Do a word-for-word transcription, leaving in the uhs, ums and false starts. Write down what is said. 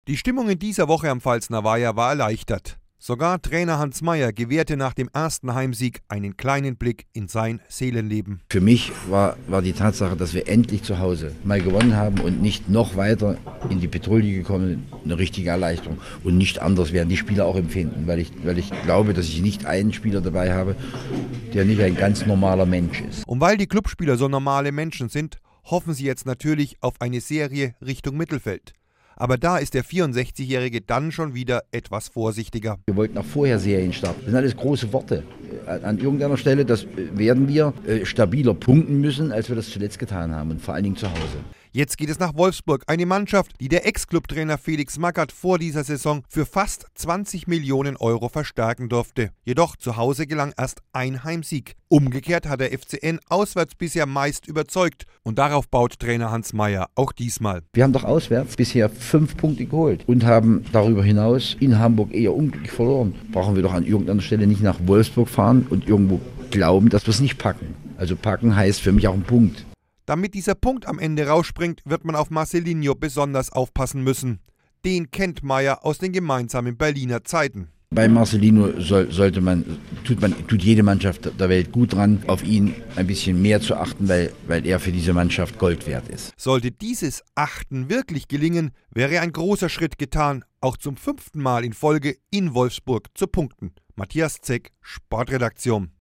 Die Stimmung in dieser Woche am Pfalzner Weiher war erleichtert. Sogar Trainer Hans Meyer gewährte nach dem ersten Heimsieg einen kleinen Blick in sein Seelenleben. Für mich war, war die Tatsache, dass wir endlich zu Hause mal gewonnen haben und nicht noch weiter in die Petrouille gekommen, eine richtige Erleichterung. Und nicht anders werden die Spieler auch empfinden, weil ich, weil ich glaube, dass ich nicht einen Spieler dabei habe, der nicht ein ganz normaler Mensch ist. Und weil die Clubspieler so normale Menschen sind, hoffen sie jetzt natürlich auf eine Serie Richtung Mittelfeld. Aber da ist der vierundsechzigjährige dann schon wieder etwas vorsichtiger. Wir wollten auch vorher Serien starten. Das sind alles große Worte. An irgendeiner Stelle, das werden wir stabiler punkten müssen, als wir das zuletzt getan haben und vor allen Dingen zu Hause. Jetzt geht es nach Wolfsburg, eine Mannschaft, die der Ex-Clubtrainer Felix Magath vor dieser Saison für fast zwanzig Millionen Euro verstärken durfte. Jedoch zu Hause gelang erst ein Heimsieg. Umgekehrt hat der F C N auswärts bisher meist überzeugt und darauf baut Trainer Hans Meyer auch diesmal. Wir haben doch auswärts bisher fünf Punkte geholt und haben darüber hinaus in Hamburg eher unglücklich verloren. Brauchen wir doch an irgendeiner Stelle nicht nach Wolfsburg fahren und irgendwo glauben, dass wir es nicht packen. Also packen heißt für mich auch ein Punkt. Damit dieser Punkt am Ende rausspringt, wird man auf Marcelinho besonders aufpassen müssen. Den kennt Meyer aus den gemeinsamen Berliner Zeiten. Bei Marcelinho soll, sollte man, tut man, tut jede Mannschaft der Welt gut dran, auf ihn ein bisschen mehr zu achten, weil, weil er für diese Mannschaft Gold wert ist. Sollte dieses Achten wirklich gelingen, wäre ein großer Schritt getan, auch zum fünften Mal in Folge in Wolfsburg zu punkten. Matthias Zeck, Sportredaktion.